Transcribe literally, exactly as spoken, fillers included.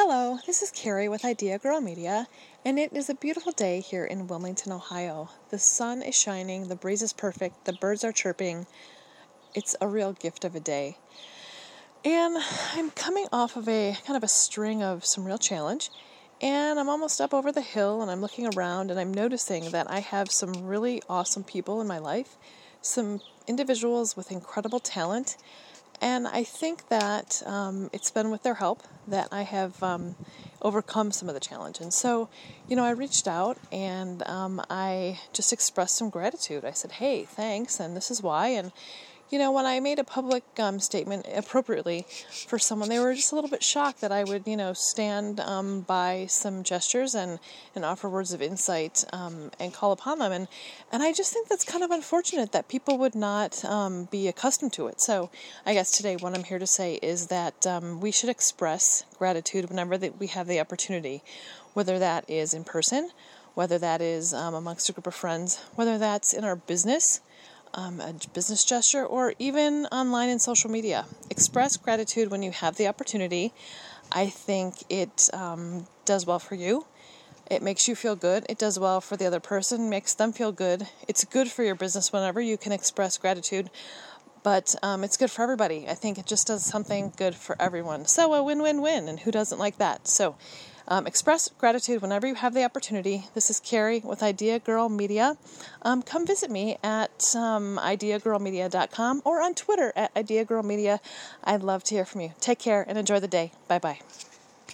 Hello, this is Carrie with Idea Girl Media, and it is a beautiful day here in Wilmington, Ohio. The sun is shining, the breeze is perfect, the birds are chirping. It's a real gift of a day. And I'm coming off of a kind of a string of some real challenge, and I'm almost up over the hill, and I'm looking around, and I'm noticing that I have some really awesome people in my life, some individuals with incredible talent. And I think that um, it's been with their help that I have um, overcome some of the challenge. And so, you know, I reached out and um, I just expressed some gratitude. I said, hey, thanks, and this is why. And, you know, when I made a public um, statement appropriately for someone, they were just a little bit shocked that I would, you know, stand um, by some gestures and, and offer words of insight um, and call upon them. And, and I just think that's kind of unfortunate that people would not um, be accustomed to it. So I guess today what I'm here to say is that um, we should express gratitude whenever that we have the opportunity, whether that is in person, whether that is um, amongst a group of friends, whether that's in our business, Um, a business gesture, or even online and social media. Express gratitude when you have the opportunity. I think it um, does well for you. It makes you feel good. It does well for the other person, makes them feel good. It's good for your business whenever you can express gratitude, but um, it's good for everybody. I think it just does something good for everyone. So a win-win-win, and who doesn't like that? So Um, express gratitude whenever you have the opportunity. This is Carrie with Idea Girl Media. Um, come visit me at um, idea girl media dot com or on Twitter at Idea Girl Media. I'd love to hear from you. Take care and enjoy the day. Bye-bye.